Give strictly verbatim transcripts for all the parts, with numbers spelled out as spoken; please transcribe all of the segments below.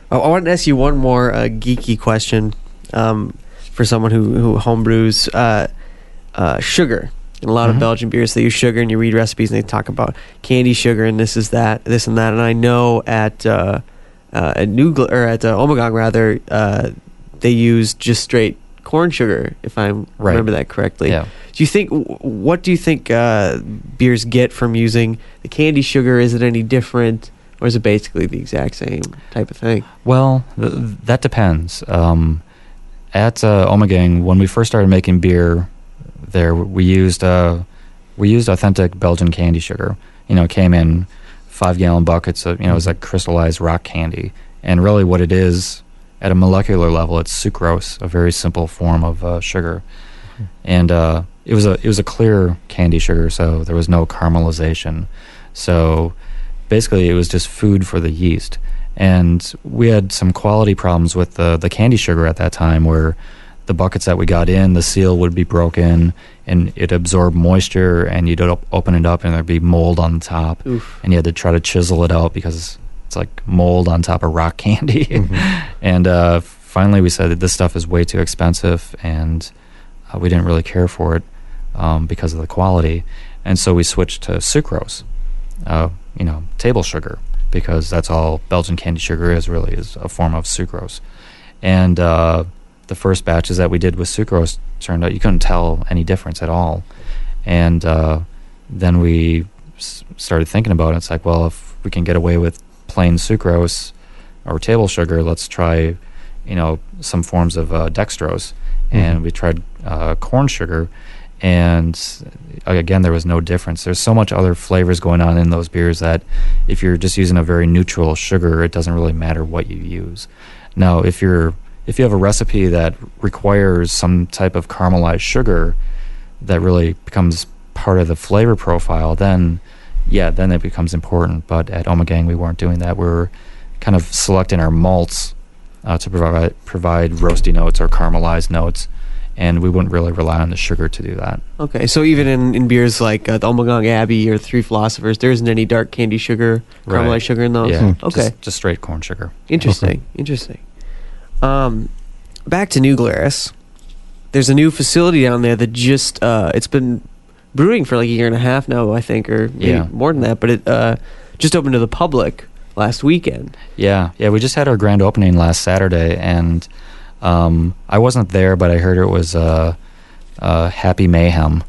I, I wanted to ask you one more uh, geeky question um, for someone who, who homebrews uh, uh, sugar. In a lot mm-hmm. of Belgian beers, they use sugar, and you read recipes, and they talk about candy sugar, and this is that, this and that. And I know at uh, uh, at New Gl- or at uh, Ommegang rather, uh, they use just straight corn sugar, if I right. remember that correctly. Yeah. Do you think? What do you think uh, beers get from using the candy sugar? Is it any different, or is it basically the exact same type of thing? Well, th- that depends. Um, at uh, Ommegang, when we first started making beer, there we used uh, we used authentic Belgian candy sugar. You know, it came in five gallon buckets. Of, you know, it was like crystallized rock candy, and really what it is at a molecular level, it's sucrose, a very simple form of uh, sugar, mm-hmm. and uh, it was a it was a clear candy sugar, so there was no caramelization. So basically, it was just food for the yeast, and we had some quality problems with the the candy sugar at that time, where the buckets that we got in, the seal would be broken, and it absorbed moisture, and you'd op- open it up, and there'd be mold on the top. Oof. And you had to try to chisel it out because it's like mold on top of rock candy. Mm-hmm. And uh, finally we said that this stuff is way too expensive, and uh, we didn't really care for it um, because of the quality. And so we switched to sucrose, uh, you know, table sugar, because that's all Belgian candy sugar is, really, is a form of sucrose. And uh, the first batches that we did with sucrose turned out you couldn't tell any difference at all. And uh, then we s- started thinking about it. It's like, well, if we can get away with plain sucrose or table sugar, let's try, you know, some forms of uh, dextrose. Mm-hmm. And we tried uh, corn sugar, and again, there was no difference. There's so much other flavors going on in those beers that if you're just using a very neutral sugar, it doesn't really matter what you use. Now, if you're If you have a recipe that requires some type of caramelized sugar that really becomes part of the flavor profile, then, yeah, then it becomes important. But at Ommegang, we weren't doing that. We were kind of selecting our malts uh, to provide provide roasty notes or caramelized notes, and we wouldn't really rely on the sugar to do that. Okay, so even in, in beers like uh, the Ommegang Abbey or Three Philosophers, there isn't any dark candy sugar, caramelized right. sugar in those? Yeah, hmm. Okay. Just, just straight corn sugar. Interesting, okay. interesting. Um, back to New Glarus. There's a new facility down there that just uh, it's been brewing for like a year and a half now, I think, or maybe yeah. more than that. But it uh, just opened to the public last weekend. Yeah, yeah. We just had our grand opening last Saturday, and um, I wasn't there, but I heard it was uh, uh, happy mayhem.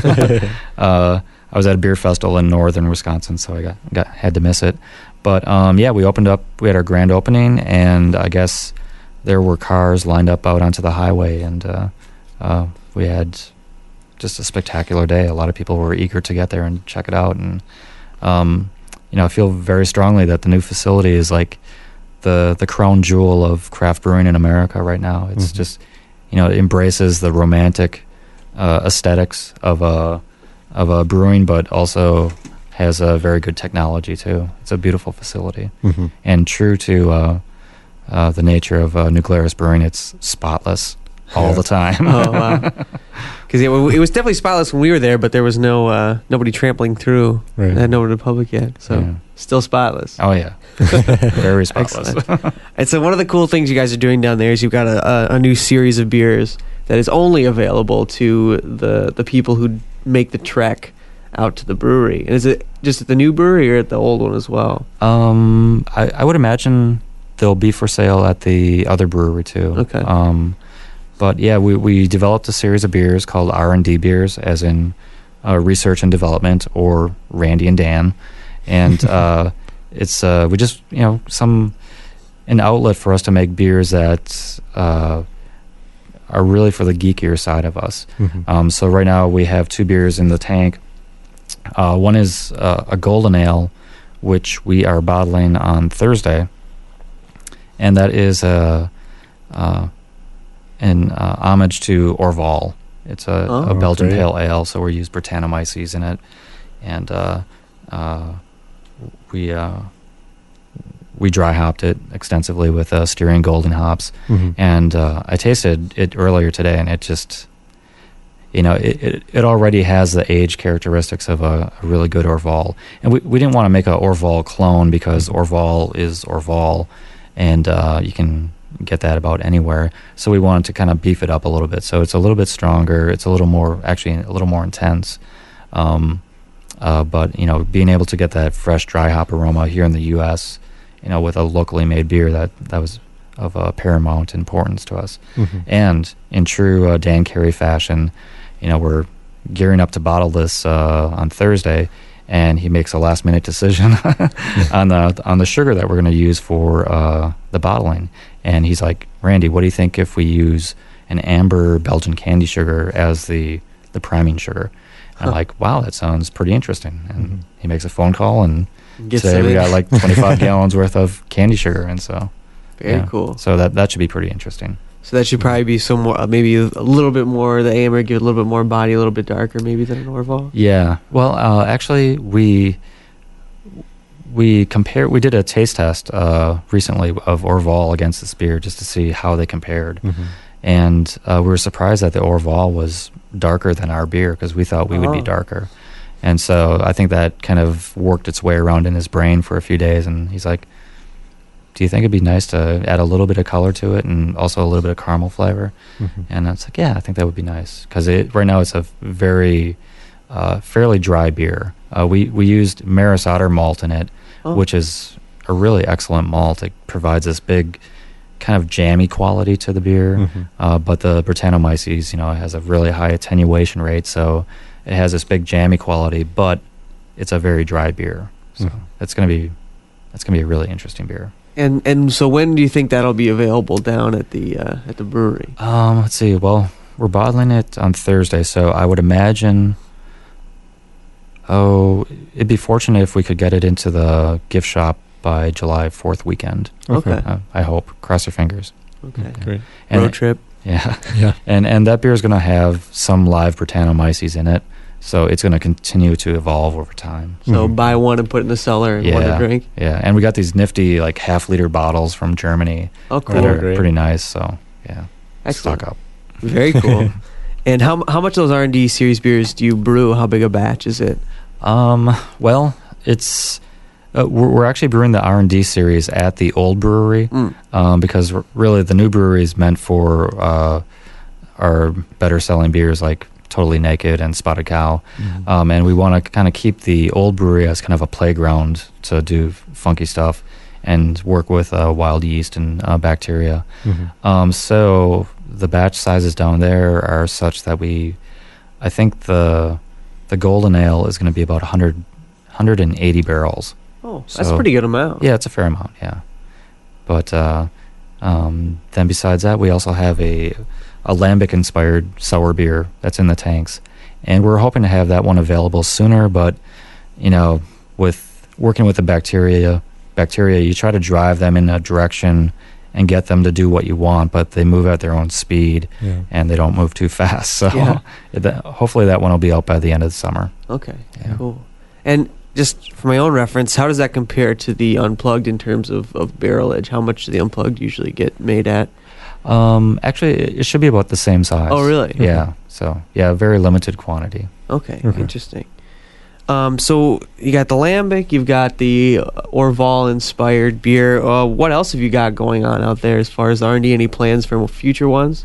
uh, I was at a beer festival in northern Wisconsin, so I got, got had to miss it. But um, yeah, we opened up. We had our grand opening, and I guess there were cars lined up out onto the highway, and uh, uh, we had just a spectacular day. A lot of people were eager to get there and check it out, and um, you know, I feel very strongly that the new facility is like the the crown jewel of craft brewing in America right now. It's mm-hmm. just, you know, it embraces the romantic uh, aesthetics of a of a brewing, but also has a very good technology too. It's a beautiful facility, mm-hmm. and true to uh, uh, the nature of uh, New Glarus Brewing, it's spotless all yeah. the time. Oh wow! Because it, it was definitely spotless when we were there, but there was no uh, nobody trampling through. Right. It had no one in the public yet, so yeah. still spotless. Oh yeah, very spotless. And so one of the cool things you guys are doing down there is you've got a, a, a new series of beers that is only available to the the people who make the trek out to the brewery. And is it just at the new brewery or at the old one as well? Um, I, I would imagine they'll be for sale at the other brewery too. Okay. Um, but yeah, we, we developed a series of beers called R and D beers, as in uh, research and development, or Randy and Dan. And uh, it's uh, we just, you know, some an outlet for us to make beers that uh, are really for the geekier side of us. Mm-hmm. Um, so right now we have two beers in the tank. Uh, one is uh, a golden ale, which we are bottling on Thursday, and that is a uh, an uh, homage to Orval. It's a, oh, a Belgian great. pale ale, so we use Brettanomyces in it, and uh, uh, we uh, we dry hopped it extensively with uh, Styrian Golden hops, mm-hmm. and uh, I tasted it earlier today, and it just, you know, it, it, it already has the age characteristics of a, a really good Orval. And we, we didn't want to make a Orval clone because Orval is Orval, and uh, you can get that about anywhere. So we wanted to kind of beef it up a little bit. So it's a little bit stronger. It's a little more, actually a little more intense. Um, uh, but, you know, being able to get that fresh dry hop aroma here in the U S, you know, with a locally made beer, that, that was of uh, paramount importance to us. Mm-hmm. And in true uh, Dan Carey fashion, you know, we're gearing up to bottle this uh, on Thursday, and he makes a last minute decision on the on the sugar that we're going to use for uh, the bottling. And he's like, Randy, what do you think if we use an amber Belgian candy sugar as the the priming sugar? And I'm like, wow, that sounds pretty interesting. And mm-hmm. he makes a phone call, and Gets today we got like twenty-five gallons worth of candy sugar, and so very yeah. cool. So that that should be pretty interesting. So that should probably be some more, uh, maybe a little bit more the amber, give it a little bit more body, a little bit darker maybe than an Orval. Yeah. Well, uh, actually, we we compare. We did a taste test uh, recently of Orval against this beer just to see how they compared, mm-hmm. and uh, we were surprised that the Orval was darker than our beer because we thought we oh. would be darker, and so I think that kind of worked its way around in his brain for a few days, and he's like, do you think it'd be nice to add a little bit of color to it and also a little bit of caramel flavor? Mm-hmm. And it's like, yeah, I think that would be nice. Because it, right now it's a very, uh, fairly dry beer. Uh, we, we used Maris Otter malt in it, oh. which is a really excellent malt. It provides this big kind of jammy quality to the beer. Mm-hmm. Uh, but the Brettanomyces, you know, has a really high attenuation rate. So it has this big jammy quality, but it's a very dry beer. So mm-hmm. it's going to be, it's going to be a really interesting beer. And and so when do you think that'll be available down at the uh, at the brewery? Um, let's see. Well, we're bottling it on Thursday, so I would imagine. Oh, it'd be fortunate if we could get it into the gift shop by July fourth weekend. Okay. Uh, I hope. Cross your fingers. Okay. Yeah. Great. And road it, trip. Yeah. Yeah. And and that beer is going to have some live Brettanomyces in it, so it's going to continue to evolve over time. So mm-hmm. buy one and put it in the cellar and yeah, one to drink? Yeah, and we got these nifty like half-liter bottles from Germany oh, cool. that are Great. pretty nice, so yeah. Excellent. Stock up. Very cool. And how how much of those R and D series beers do you brew? How big a batch is it? Um, well, it's... Uh, we're, we're actually brewing the R and D series at the old brewery mm. um, because r- really the new brewery is meant for uh, our better-selling beers like Totally Naked and Spotted Cow. Mm-hmm. Um, and we want to kind of keep the old brewery as kind of a playground to do funky stuff and work with uh, wild yeast and uh, bacteria. Mm-hmm. Um, so the batch sizes down there are such that we, I think the the golden ale is going to be about one hundred, one hundred eighty barrels. Oh, that's so, a pretty good amount. Yeah, it's a fair amount, yeah. But uh, um, then besides that, we also have a a lambic-inspired sour beer that's in the tanks. And we're hoping to have that one available sooner, but, you know, with working with the bacteria, bacteria, you try to drive them in a direction and get them to do what you want, but they move at their own speed, yeah. and they don't move too fast. So yeah. that, hopefully that one will be out by the end of the summer. Okay, yeah. Cool. And just for my own reference, how does that compare to the Unplugged in terms of, of barrelage? How much do the Unplugged usually get made at? Um, actually, it should be about the same size. Oh, really? Yeah. Okay. So, yeah, very limited quantity. Okay, okay. Interesting. Um, so you got the Lambic, you've got the Orval-inspired beer. Uh, what else have you got going on out there as far as R and D? Any plans for future ones?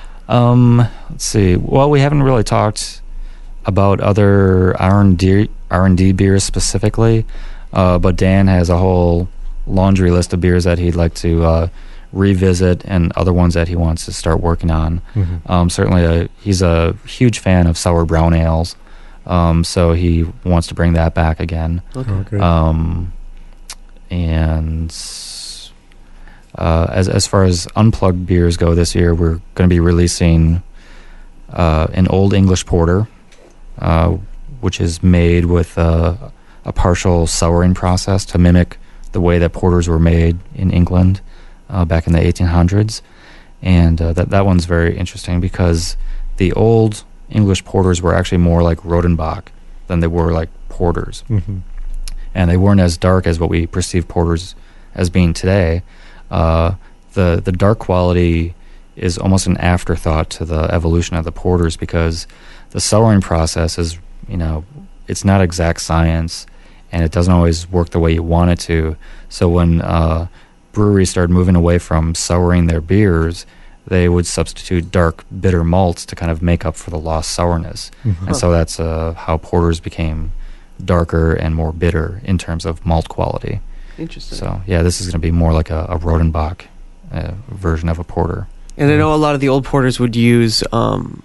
Um, let's see. Well, we haven't really talked about other R and D R and D beers specifically, uh, but Dan has a whole laundry list of beers that he'd like to uh, revisit and other ones that he wants to start working on. Mm-hmm. Um, certainly, a, he's a huge fan of sour brown ales, um, so he wants to bring that back again. Okay. Okay. Um, and uh, as as far as unplugged beers go, this year we're going to be releasing uh, an Old English Porter, uh, which is made with uh, a partial souring process to mimic the way that porters were made in England uh, back in the eighteen hundreds. And uh, that, that one's very interesting because the old English porters were actually more like Rodenbach than they were like porters. Mm-hmm. And they weren't as dark as what we perceive porters as being today. Uh, the, the dark quality is almost an afterthought to the evolution of the porters because the souring process is, you know, it's not exact science, and it doesn't always work the way you want it to. So when uh, breweries started moving away from souring their beers, they would substitute dark, bitter malts to kind of make up for the lost sourness. Mhm. And so that's uh, how porters became darker and more bitter in terms of malt quality. Interesting. So, yeah, this is going to be more like a, a Rodenbach uh, version of a porter. And I know a lot of the old porters would use, um,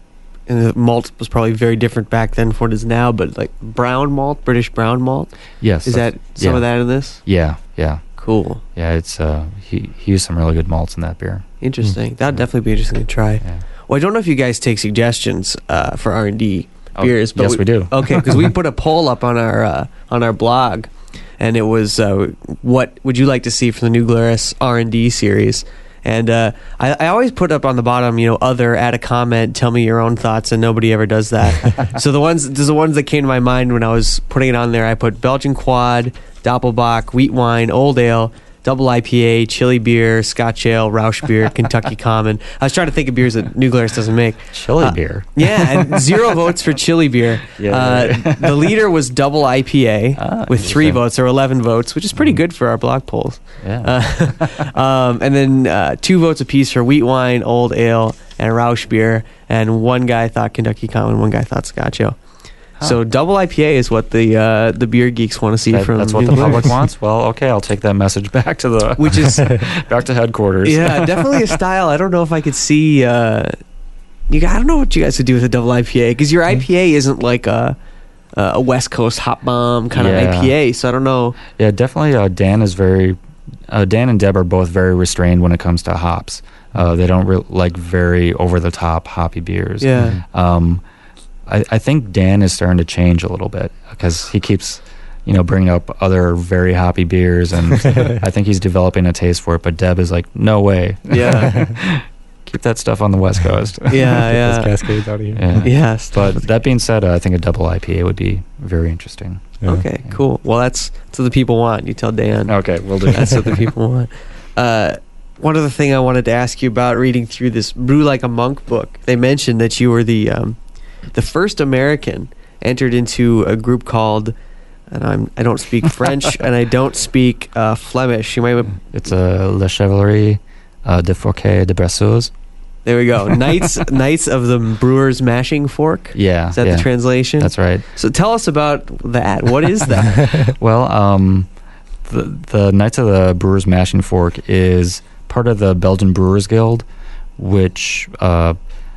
and the malt was probably very different back then from what it is now, but like brown malt, British brown malt. Yes. Is that that's- some yeah. of that in this? Yeah, yeah. Cool. Yeah, it's uh, he, he used some really good malts in that beer. Interesting. Mm. That'd definitely be interesting to try. Yeah. Well, I don't know if you guys take suggestions uh, for R and D Oh, beers, but yes, we do. Okay, because we put a poll up on our uh, on our blog, and it was uh, what would you like to see from the New Glarus R and D series? And uh, I, I always put up on the bottom, you know, other, add a comment, tell me your own thoughts, and nobody ever does that. So the ones, there's the ones that came to my mind when I was putting it on there. I put Belgian Quad, Doppelbock, Wheat Wine, Old Ale, Double I P A, Chili Beer, Scotch Ale, Rausch Beer, Kentucky Common. I was trying to think of beers that New Glarus doesn't make. Chili Uh, beer. Yeah, and zero votes for Chili Beer. Yeah, uh, yeah. The leader was Double I P A Ah, with three interesting. votes or eleven votes, which is pretty good for our blog polls. Yeah. Uh, um, and then uh, two votes apiece for Wheat Wine, Old Ale, and Rausch Beer. And one guy thought Kentucky Common, one guy thought Scotch Ale. Huh. So Double I P A is what the uh, the beer geeks want to see That- from that's what New the Glarus. public wants. Well, okay, I'll take that message back to the Which is back to headquarters. yeah, definitely a style. I don't know if I could see. Uh, you, I don't know what you guys would do with a double I P A because your I P A isn't like a a West Coast hop bomb kind Yeah. of I P A. So I don't know. Yeah, definitely. Uh, Dan is very. Uh, Dan and Deb are both very restrained when it comes to hops. Uh, they don't re- like very over the top hoppy beers. Yeah, Um, I, I think Dan is starting to change a little bit because he keeps, you know, bringing up other very hoppy beers, and I think he's developing a taste for it. But Deb is like, no way. yeah, Keep that stuff on the West Coast. yeah, Get yeah. those cascades out of here. Yeah. Yes. But that being said, uh, I think a double I P A would be very interesting. Yeah. Okay, cool. Well, that's, that's what the people want. You tell Dan. Okay, we'll do That's what the people want. Uh, one other thing I wanted to ask you about reading through this Brew Like a Monk book, they mentioned that you were the um, the first American entered into a group called, and I'm I don't speak French and I don't speak uh, Flemish. You might It's a La Chevalerie uh, de Forquet de Brasseuse. there we go. Knights Knights of the Brewer's Mashing Fork. Yeah. Is that yeah, the translation? That's right. So tell us about that. What is that? Well, um, the, the Knights of the Brewers Mashing Fork is part of the Belgian Brewers Guild, which uh,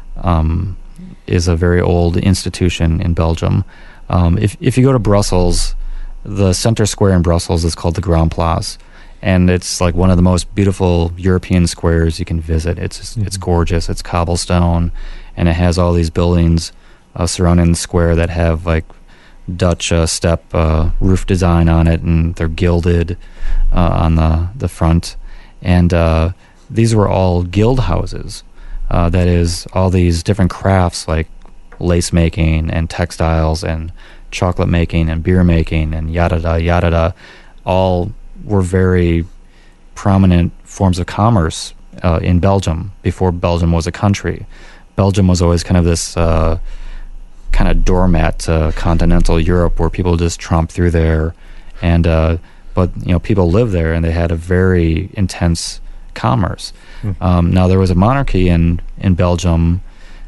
um, is a very old institution in Belgium. Um, if if you go to Brussels, the center square in Brussels is called the Grand Place, and it's like one of the most beautiful European squares you can visit. It's just, it's Mhm. gorgeous. It's cobblestone, and it has all these buildings uh, surrounding the square that have like Dutch uh, step uh, roof design on it, and they're gilded uh, on the the front. And uh, these were all guild houses. Uh, that is, all these different crafts like lace making and textiles and chocolate making and beer making and yada da yada da, all were very prominent forms of commerce uh, in Belgium before Belgium was a country. Belgium was always kind of this uh, kind of doormat to continental Europe where people just tromp through there, and uh, but you know people lived there and they had a very intense commerce. Mm. Um, now there was a monarchy in in Belgium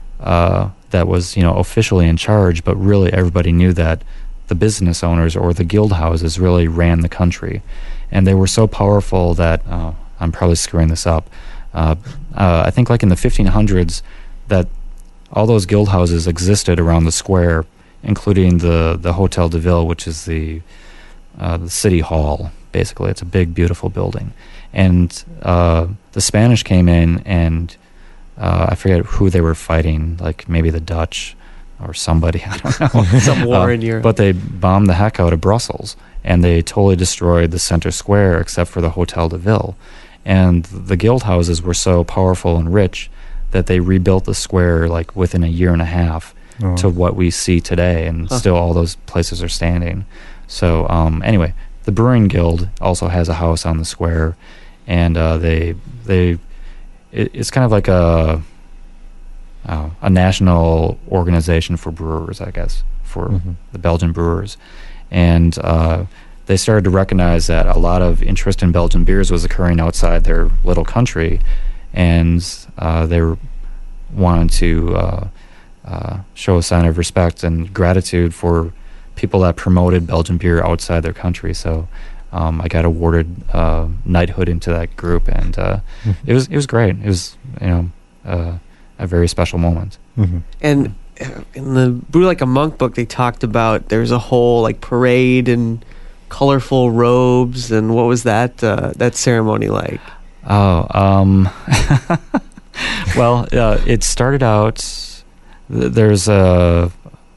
uh, that was you know officially in charge, but really everybody knew that the business owners or the guild houses really ran the country, and they were so powerful that oh, I'm probably screwing this up. Uh, uh, I think like in the fifteen hundreds that all those guild houses existed around the square, including the, the Hotel de Ville, which is the uh, the city hall. Basically, it's a big, beautiful building. And uh, the Spanish came in, and uh, I forget who they were fighting, like maybe the Dutch or somebody. I don't know. Some war Uh, in Europe. But they bombed the heck out of Brussels, and they totally destroyed the center square except for the Hotel de Ville. And the guild houses were so powerful and rich that they rebuilt the square like within a year and a half Oh. to what we see today, and Huh. still all those places are standing. So um, anyway, the Brewing Guild also has a house on the square, and uh, they they it, it's kind of like a uh, a national organization for brewers, I guess, for Mhm. the Belgian brewers, and uh, they started to recognize that a lot of interest in Belgian beers was occurring outside their little country, and uh, they were wanted to uh, uh, show a sign of respect and gratitude for people that promoted Belgian beer outside their country. So um, I got awarded uh, knighthood into that group, and uh, mm-hmm. it was it was great. It was you know uh, a very special moment. Mm-hmm. And in the Brew Like a Monk book, they talked about there's a whole like parade and colorful robes, and what was that uh, that ceremony like? Oh, um, well, uh, it started out. Th- there's a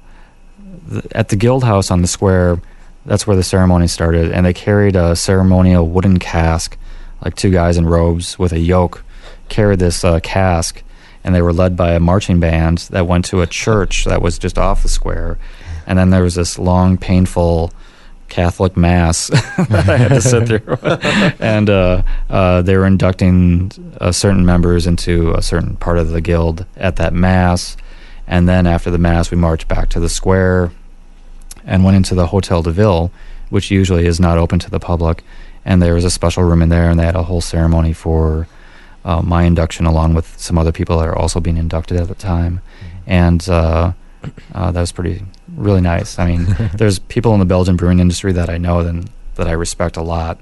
th- at the Guild House on the square. That's where the ceremony started, and they carried a ceremonial wooden cask, like two guys in robes with a yoke, carried this uh, cask, and they were led by a marching band that went to a church that was just off the square, and then there was this long, painful Catholic mass that I had to sit through, and uh, uh, they were inducting uh, certain members into a certain part of the guild at that mass, and then after the mass, we marched back to the square and went into the Hotel de Ville, which usually is not open to the public, and there was a special room in there, and they had a whole ceremony for uh, my induction along with some other people that are also being inducted at the time, and uh, uh, that was pretty really nice. I mean, there's people in the Belgian brewing industry that I know and that I respect a lot,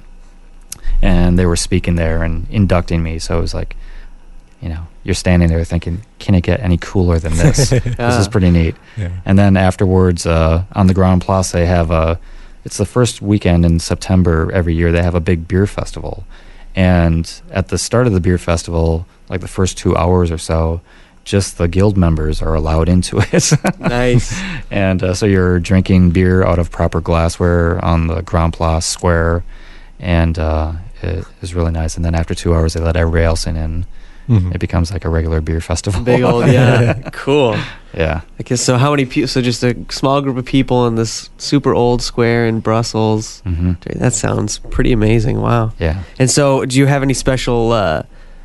and they were speaking there and inducting me, so it was like, you know, you're standing there thinking, can it get any cooler than this? Yeah. This is pretty neat. Yeah. And then afterwards, uh, on the Grand Place, they have a, it's the first weekend in September every year, they have a big beer festival. And at the start of the beer festival, like the first two hours or so, just the guild members are allowed into it. Nice. And uh, so you're drinking beer out of proper glassware on the Grand Place Square, and uh, it is really nice. And then after two hours, they let everybody else in, and mm-hmm. it becomes like a regular beer festival. Big old, yeah. Cool. Yeah. I guess so. How many people? So just a small group of people in this super old square in Brussels. Mm-hmm. That sounds pretty amazing. Wow. Yeah. And so, do you have any special, uh,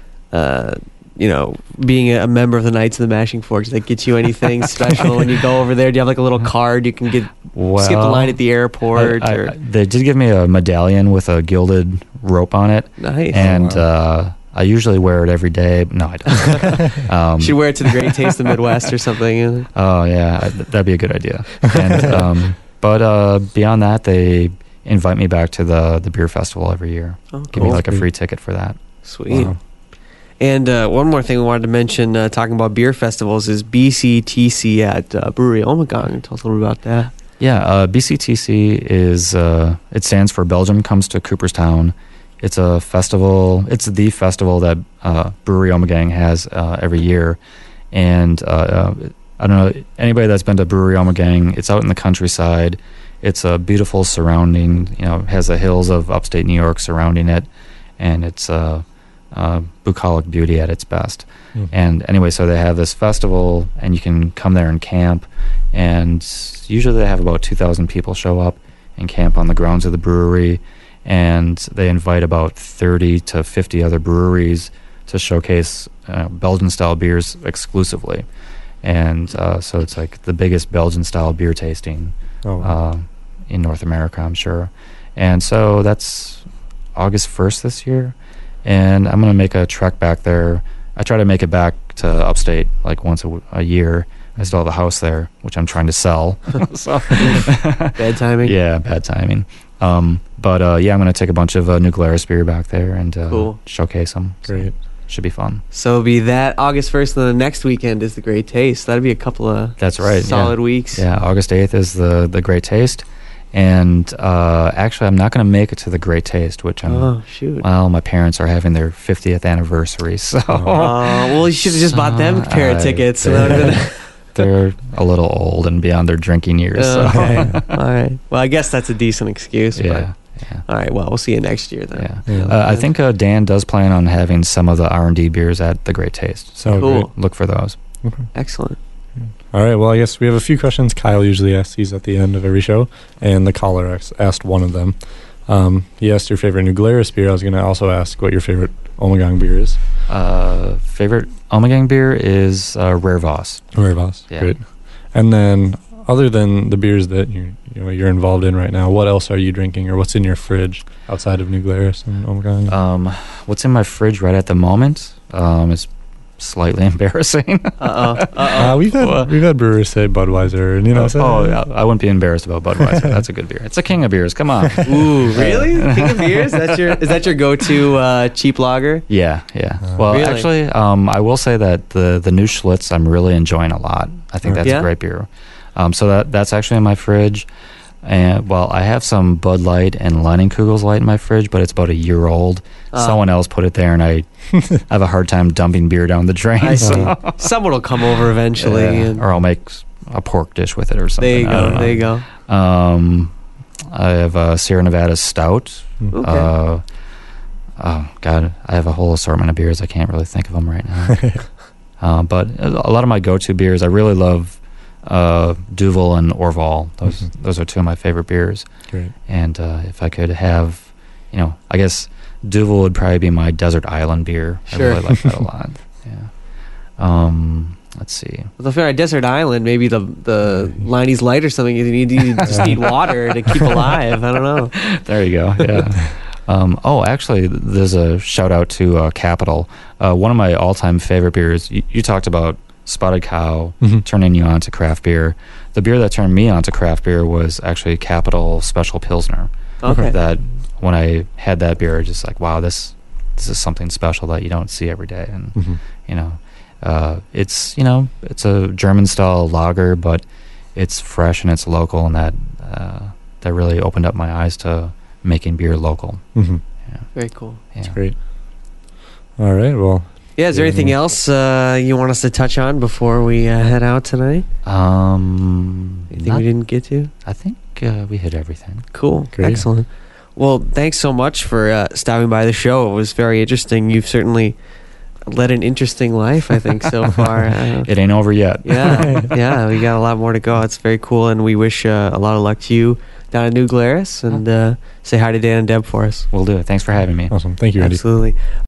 uh, you know, being a member of the Knights of the Mashing Forks, that gets you anything special when you go over there? Do you have like a little card you can get? Well, skip the line at the airport? I, I, or? I, they did give me a medallion with a gilded rope on it. Nice. And oh, wow. uh, I usually wear it every day. No, I don't. um, Should wear it to the Great Taste of the Midwest or something. Oh, yeah. I, that'd be a good idea. And, um, but uh, beyond that, they invite me back to the, the beer festival every year. Oh, Give cool. me like a free ticket for that. Sweet. Wow. And uh, one more thing we wanted to mention, uh, talking about beer festivals, is B C T C at uh, Brewery Ommegang. Tell us a little bit about that. Yeah, uh, B C T C is, uh, it stands for Belgium Comes to Cooperstown. It's a festival, it's the festival that uh, Brewery Ommegang has uh, every year. And uh, uh, I don't know, anybody that's been to Brewery Ommegang, it's out in the countryside. It's a beautiful surrounding, you know, has the hills of upstate New York surrounding it. And it's uh, uh, bucolic beauty at its best. Mm-hmm. And anyway, so they have this festival, and you can come there and camp. And usually they have about two thousand people show up and camp on the grounds of the brewery. And they invite about thirty to fifty other breweries to showcase uh, Belgian-style beers exclusively. And uh, so it's like the biggest Belgian-style beer tasting oh, wow. uh, in North America, I'm sure. And so that's August first this year. And I'm going to make a trek back there. I try to make it back to upstate like once a, w- a year. I still have a house there, which I'm trying to sell. so, Bad timing? Yeah, bad timing. Um, but uh, yeah, I'm going to take a bunch of uh, New Glarus beer back there and uh, Cool. showcase them. So Great. should be fun. So it'll be that August first, and then the next weekend is the Great Taste. That'll be a couple of That's right. solid yeah. weeks. Yeah, August eighth is the, the Great Taste. And uh, actually, I'm not going to make it to the Great Taste, which I'm... Oh, shoot. Well, my parents are having their fiftieth anniversary, so... Oh, well, you should have just bought them a pair of I- tickets. they- That would've been- They're a little old and beyond their drinking years. So. okay. All right. Well, I guess that's a decent excuse. yeah, yeah, But, all right. Well, we'll see you next year then. yeah. Yeah. Uh, I think uh, Dan does plan on having some of the R and D beers at the Great Taste. So Oh, Cool. great. look for those. Okay. Excellent. All right. Well, I guess we have a few questions. Kyle usually asks these at the end of every show, and the caller asked, asked one of them. Um, he asked your favorite New Glarus beer. I was going to also ask what your favorite Ommegang beer is. Uh, favorite Ommegang beer is uh, Rare Voss. Rare Voss. Yeah. Great. And then other than the beers that you you know you're involved in right now, what else are you drinking, or what's in your fridge outside of New Glarus and Omegang? Um, what's in my fridge right at the moment um, is slightly embarrassing. Uh-oh. Uh-oh. Uh, we've had Well- we've had brewers say Budweiser, and you know. oh, so- oh, yeah, I wouldn't be embarrassed about Budweiser. That's a good beer. It's a king of beers. Come on. Ooh, really? King of beers? That's your is that your go-to uh, cheap lager? Yeah, yeah. Uh, well, Really? actually, um, I will say that the the new Schlitz I'm really enjoying a lot. I think that's Yeah? a great beer. Um, so that that's actually in my fridge. And well, I have some Bud Light and Leinenkugel's Light in my fridge, but it's about a year old. Uh, Someone else put it there, and I have a hard time dumping beer down the drain. I see. so- Someone will come over eventually. Yeah, And or I'll make s- a pork dish with it or something. there you I go. don't know. There you go. Um, I have a Sierra Nevada Stout. Mm. Okay. Uh, oh God, I have a whole assortment of beers. I can't really think of them right now. uh, but a lot of my go-to beers, I really love uh, Duvel and Orval. Those Mhm. those are two of my favorite beers. Great. And uh, if I could have, you know, I guess Duvel would probably be my desert island beer. Sure. I really like that a lot. Yeah. Um, let's see. Well, if you're on a desert island, maybe the the Liney's Light or something. You need you just need water to keep alive. I don't know. There you go. Yeah. um, oh, actually, there's a shout out to uh, Capital. Uh, one of my all-time favorite beers. You, you talked about Spotted Cow Mhm. turning you on to craft beer. The beer that turned me on to craft beer was actually Capital Special Pilsner. Okay. That when I had that beer, I was just like, wow, this this is something special that you don't see every day. And Mhm. you know, uh, it's you know, it's a German style lager, but it's fresh and it's local, and that uh, that really opened up my eyes to making beer local. Mhm. Very cool. Yeah. Great. All right. Well, Yeah. Is there Yeah. anything else uh, you want us to touch on before we uh, head out tonight? Um, Anything not- we didn't get to? I think uh, we hit everything. Cool. Great. Excellent. Well, thanks so much for uh, stopping by the show. It was very interesting. You've certainly led an interesting life, I think, so far. Uh, It ain't over yet. yeah, yeah, we got a lot more to go. It's very cool, and we wish uh, a lot of luck to you down in New Glarus. And uh, say hi to Dan and Deb for us. We'll do it. Thanks for having me. awesome. Thank you, Andy. Absolutely.